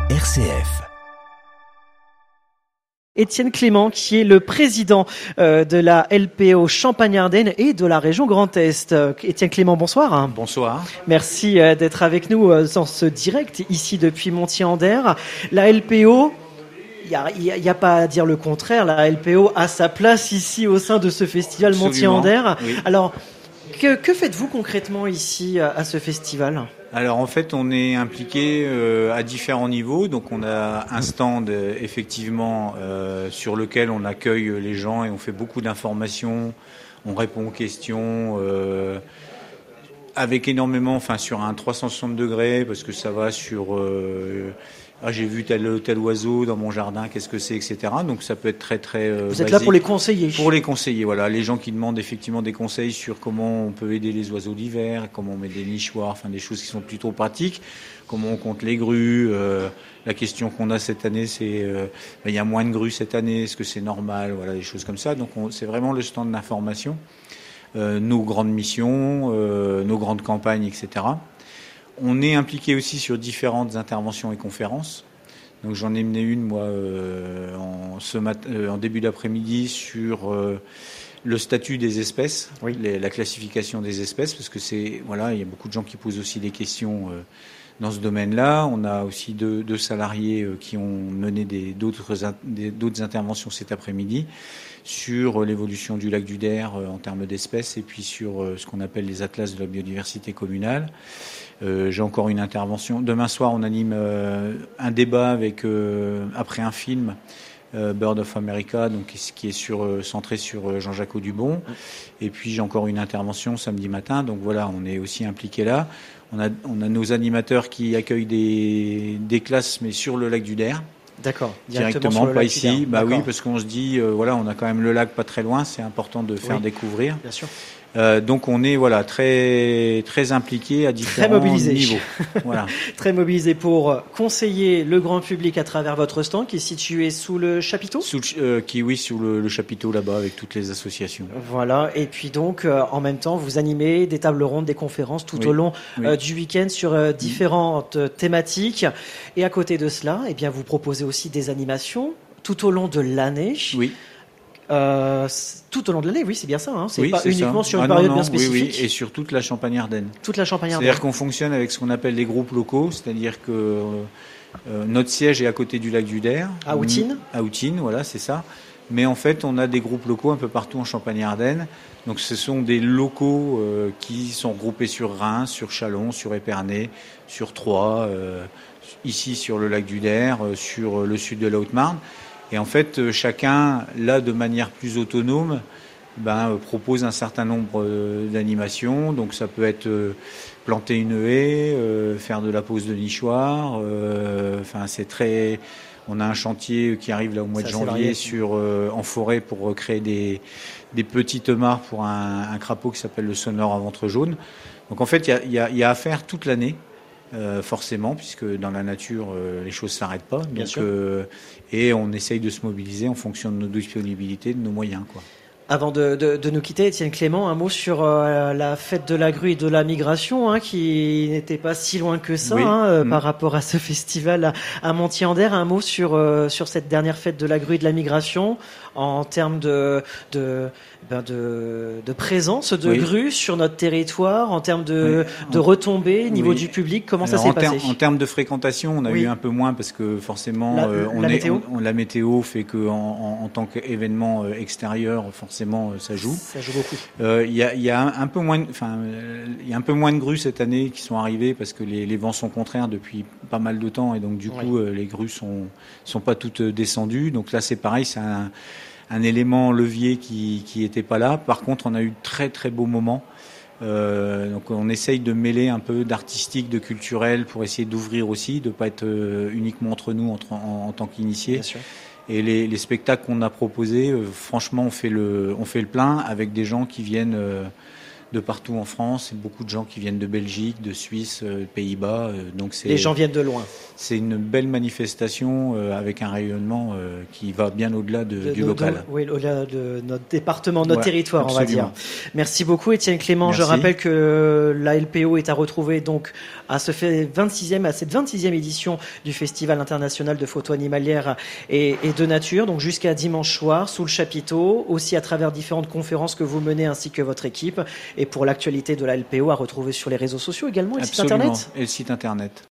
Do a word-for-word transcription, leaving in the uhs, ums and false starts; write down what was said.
R C F. Étienne Clément, qui est le président euh, de la L P O Champagne-Ardenne et de la région Grand Est. Euh, Étienne Clément, bonsoir. Bonsoir. Merci euh, d'être avec nous euh, dans ce direct, ici depuis Montier-en-Der. La L P O, il n'y a, y a, y a pas à dire le contraire, la L P O a sa place ici au sein de ce festival Absolument. Montier-en-Der. Oui. Alors, que, que faites-vous concrètement ici à, à ce festival ? Alors en fait, on est impliqué euh, à différents niveaux. Donc on a un stand euh, effectivement euh, sur lequel on accueille les gens et on fait beaucoup d'informations. On répond aux questions euh, avec énormément, enfin sur un trois cent soixante degrés parce que ça va sur euh, ah, j'ai vu tel tel oiseau dans mon jardin, qu'est-ce que c'est, et cetera. Donc ça peut être très très. Euh, Vous êtes basique. là pour les conseiller. Pour les conseiller, voilà, les gens qui demandent effectivement des conseils sur comment on peut aider les oiseaux d'hiver, comment on met des nichoirs, enfin des choses qui sont plutôt pratiques, comment on compte les grues. Euh, la question qu'on a cette année, c'est euh, ben, il y a moins de grues cette année, est-ce que c'est normal, voilà, des choses comme ça. Donc on, c'est vraiment le stand d'information, euh, nos grandes missions, euh, nos grandes campagnes, et cetera. On est impliqué aussi sur différentes interventions et conférences. Donc j'en ai mené une moi euh, en, ce mat- euh, en début d'après-midi sur euh, le statut des espèces, oui. les, la classification des espèces, parce que c'est voilà, il y a beaucoup de gens qui posent aussi des questions euh, dans ce domaine-là. On a aussi deux, deux salariés euh, qui ont mené des, d'autres, des, d'autres interventions cet après-midi sur l'évolution du lac du Der euh, en termes d'espèces et puis sur euh, ce qu'on appelle les atlas de la biodiversité communale. Euh, j'ai encore une intervention. Demain soir, on anime euh, un débat avec euh, après un film, euh, Bird of America, donc qui est sur, euh, centré sur euh, Jean-Jacques Audubon. Et puis j'ai encore une intervention samedi matin. Donc voilà, on est aussi impliqué là. On a, on a nos animateurs qui accueillent des, des classes, mais sur le lac du Der. D'accord. Directement, directement pas ici. Bah D'accord. oui, parce qu'on se dit, euh, voilà, on a quand même le lac pas très loin. C'est important de faire oui. découvrir. Bien sûr. Euh, donc on est voilà très très impliqué à différents très mobilisé. niveaux. Voilà. Très mobilisé pour conseiller le grand public à travers votre stand qui est situé sous le chapiteau. Sous le, euh, qui oui sous le, le chapiteau là-bas avec toutes les associations. Voilà. Et puis donc euh, en même temps vous animez des tables rondes, des conférences tout oui. au long oui. euh, du week-end sur euh, différentes mmh. thématiques. Et à côté de cela, eh bien vous proposez aussi des animations tout au long de l'année. Oui. Euh, tout au long de l'année, oui, c'est bien ça. Hein. C'est oui, pas c'est uniquement ça. sur une ah, période non, non, bien spécifique. Oui, oui, et sur toute la Champagne-Ardenne. Toute la Champagne-Ardenne. C'est-à-dire qu'on fonctionne avec ce qu'on appelle les groupes locaux, c'est-à-dire que euh, notre siège est à côté du lac du Der. À Outine. À Outine, voilà, c'est ça. Mais en fait, on a des groupes locaux un peu partout en Champagne-Ardenne. Donc, ce sont des locaux euh, qui sont regroupés sur Reims, sur Châlons, sur Épernay, sur Troyes, euh, ici sur le lac du Der, euh, sur le sud de la Haute-Marne. Et en fait, chacun, là, de manière plus autonome, ben, propose un certain nombre d'animations. Donc, ça peut être planter une haie, euh, faire de la pose de nichoir. Euh, enfin, c'est très. On a un chantier qui arrive là au mois ça, de janvier varié, sur euh, en forêt pour créer des des petites mares pour un, un crapaud qui s'appelle le sonore à ventre jaune. Donc, en fait, il y a, y a, y a à faire toute l'année. Euh, forcément, puisque dans la nature, euh, les choses ne s'arrêtent pas. Bien donc, sûr. Euh, et on essaye de se mobiliser en fonction de nos disponibilités, de nos moyens, quoi. Avant de, de, de nous quitter, Étienne Clément, un mot sur euh, la fête de la grue et de la migration, hein, qui n'était pas si loin que ça, oui. hein, euh, mmh. par rapport à ce festival à, à Montier-en-Der. Un mot sur euh, sur cette dernière fête de la grue et de la migration en termes de de ben de, de présence de oui. grues sur notre territoire, en termes de oui. de retombées, niveau oui. du public. Comment Alors, ça s'est en passé ter- En termes de fréquentation, on a oui. eu un peu moins parce que forcément, la, euh, on la est, météo. On, on, la météo fait que en, en, en tant qu'événement extérieur, forcément, ça joue. Ça joue beaucoup. Il euh, y, a, y a un peu moins, enfin, il y a un peu moins de grues cette année qui sont arrivées parce que les, les vents sont contraires depuis pas mal de temps et donc du coup, oui. euh, les grues sont sont pas toutes descendues. Donc là, c'est pareil, c'est un, un élément levier qui qui était pas là. Par contre, on a eu de très très beaux moments. Euh, donc on essaye de mêler un peu d'artistique, de culturel pour essayer d'ouvrir aussi, de pas être euh, uniquement entre nous entre, en, en tant qu'initiés. Bien sûr. Et les, les spectacles qu'on a proposés, euh, franchement, on fait le, on fait le plein avec des gens qui viennent euh, de partout en France, et beaucoup de gens qui viennent de Belgique, de Suisse, euh, Pays-Bas. Euh, donc c'est les gens viennent de loin. c'est une belle manifestation euh, avec un rayonnement euh, qui va bien au-delà de, de, du de, local. De, oui, au-delà de notre département, notre ouais, territoire, absolument. on va dire. Merci beaucoup, Étienne Clément. Merci. Je rappelle que la L P O est à retrouver donc à ce fait vingt-sixième, à cette vingt-sixième édition du Festival international de photos animalières et, et de nature, donc jusqu'à dimanche soir, sous le chapiteau, aussi à travers différentes conférences que vous menez ainsi que votre équipe. Et pour l'actualité de la L P O, à retrouver sur les réseaux sociaux également et le absolument. site internet. Et le site internet.